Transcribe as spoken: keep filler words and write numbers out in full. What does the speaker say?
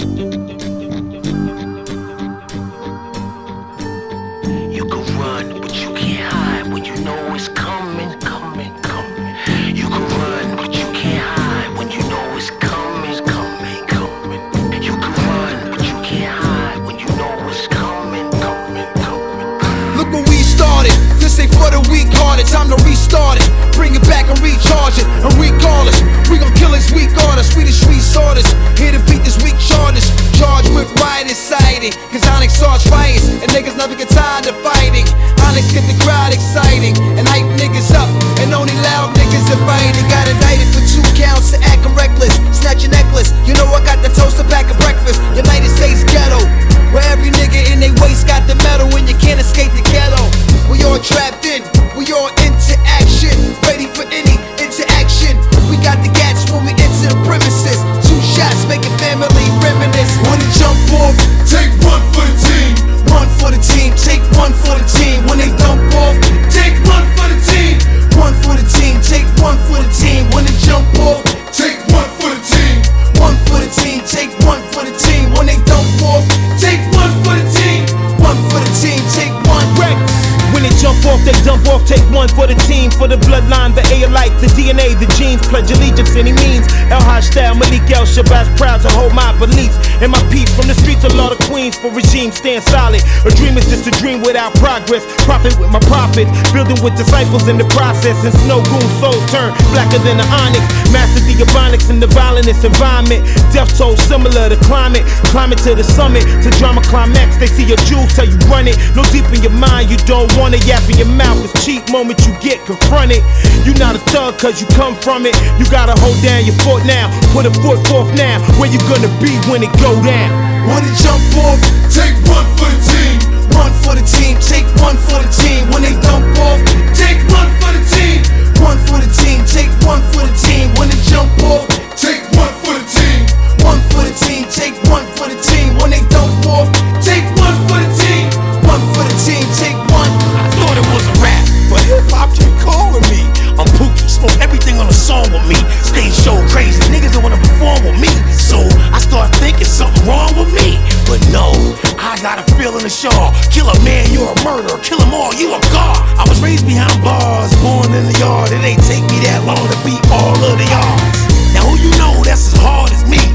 You can run, but you can't hide when you know it's coming, coming, coming. You can run, but you can't hide when you know it's coming, coming, coming. You can run, but you can't hide when you know it's coming, coming, coming. Look where we started. This ain't for the weak-hearted. Time to restart it. Bring it back and recharge it. And regardless, we gon' kill this weak artist. We the street sorters. Here to beat this weak charters. Charged with riot inciting. Cause Onyx starts riots. And niggas never get tired of fighting. Onyx get the crowd exciting. And hype niggas up. And only loud niggas invited. Got indicted for two counts of acting reckless. Snatch your necklace. You know I got the toaster pack of breakfast. United States ghetto. Where every nigga in they waist got the metal. And you can't escape the ghetto. We all trapped in. We all into action. Ready for any interaction. We got the gats when we enter the premises. Two shots making family reminisce. Wanna jump off? Take one for the team. One for the team. Take one for the team. When they dump off, take one for the team. One for the team. Take one for the team. When they jump off, take one for the team. One for the team. Take one for the team. When they dump off, take one for the team. One for the team. Take one. Wreck. When they jump off, they dump off. Take one for the team, for the bloodline, the A alike, the D N A, the genes. Pledge allegiance, any means. El Haj style, Malik El Shabazz, proud to hold my beliefs and my peace. From the streets of Lord of Queens, for regime stand solid. A dream is just a dream without progress. Profit with my profits, building with disciples in the process. And snow goon souls turn blacker than the onyx. Master the ebonics in the violence environment. Death toll similar to climate. Climate to the summit, to drama climax. They see your jewels, tell you run it. No deep in your mind, you don't want Wanna yap in your mouth, it's cheap moment you get confronted. You not a thug cause you come from it. You gotta hold down your foot now. Put a foot forth now. Where you gonna be when it go down? Wanna jump off? Take one for the team. One for the team. Take one for the team. When they dump off, take one for the team. One for the team. Take one for the team. When they jump off, take one for the team. One for the team. Take one for the team. When they dump off, take one for the team. One for the team. Take one. I thought it was a rap, but hip-hop keep calling me. I'm Pookie, smoke everything on a song with me. Stage show crazy, niggas don't wanna perform with me. So I start thinking something wrong with me. But no, I got a feeling to show. Kill a man, you're a murderer. Kill them all, you a god. I was raised behind bars, born in the yard. It ain't take me that long to beat all of the odds. Now who you know that's as hard as me?